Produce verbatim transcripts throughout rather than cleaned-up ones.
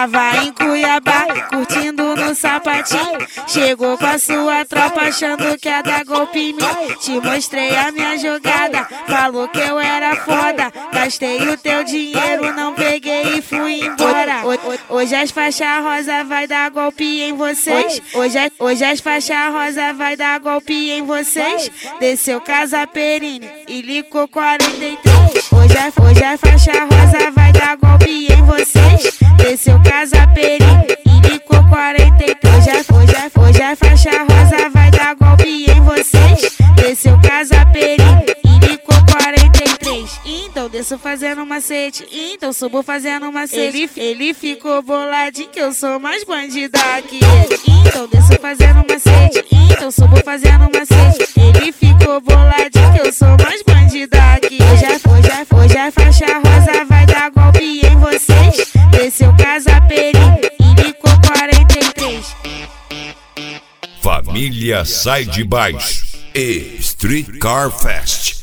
Tava em Cuiabá, curtindo no sapatinho. Chegou com a sua tropa achando que ia dar golpe em mim. Te mostrei a minha jogada, falou que eu era foda. Gastei o teu dinheiro, não peguei e fui embora. Hoje as faixas rosa vai dar golpe em vocês. Hoje, hoje as faixas rosa vai dar golpe em vocês. Desceu Casa Perini e licou quarenta e três. Hoje, hoje a faixa rosa vai dar golpe em vocês. Desceu Casa Perini e licou quarenta e três. Hoje, hoje, hoje a faixa rosa vai dar golpe em vocês. Desceu Casa Perini e licou quarenta e três. Então desço fazendo macete, então subo fazendo macete. Ele, ele ficou boladinho que eu sou mais bandida que ele. Então desço fazendo macete, então subo fazendo macete. Ele ficou boladinho que eu sou mais bandida que ele. Hoje, hoje, hoje a faixa rosa vai dar golpe em vocês. Desceu Casa Perini e licou quarenta e três. Família Sai de Baixo e Street Car Fest.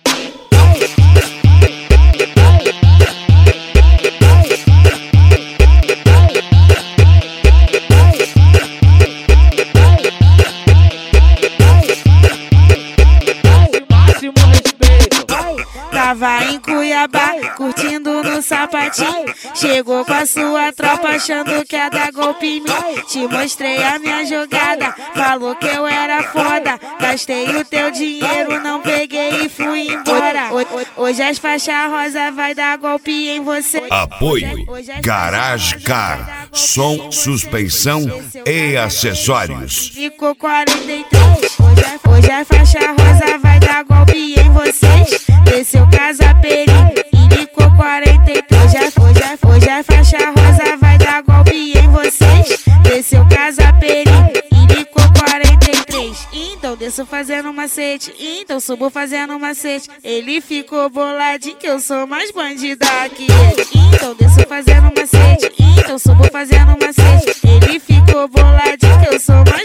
Tava em Cuiabá, curtindo no sapatinho. Chegou com a sua tropa achando que ia dar golpe em mim. Te mostrei a minha jogada, falou que eu era foda. Gastei o teu dinheiro, não peguei e fui embora. Hoje as faixas rosa vai dar golpe em você. Apoio Garage Car, som, suspensão e acessórios. Ficou quarenta e três. Hoje, hoje a faixa rosa vai dar golpe em vocês. Desceu Casa Perini e licou quarenta e três. Hoje, hoje, hoje a faixa rosa vai dar golpe em vocês. Desceu Casa Perini e licou quarenta e três. Então desço fazendo macete, então subo fazendo macete. Ele ficou boladinho que eu sou mais bandida que ele. Então desço fazendo macete, então subo fazendo macete. Ele ficou boladinho que eu sou mais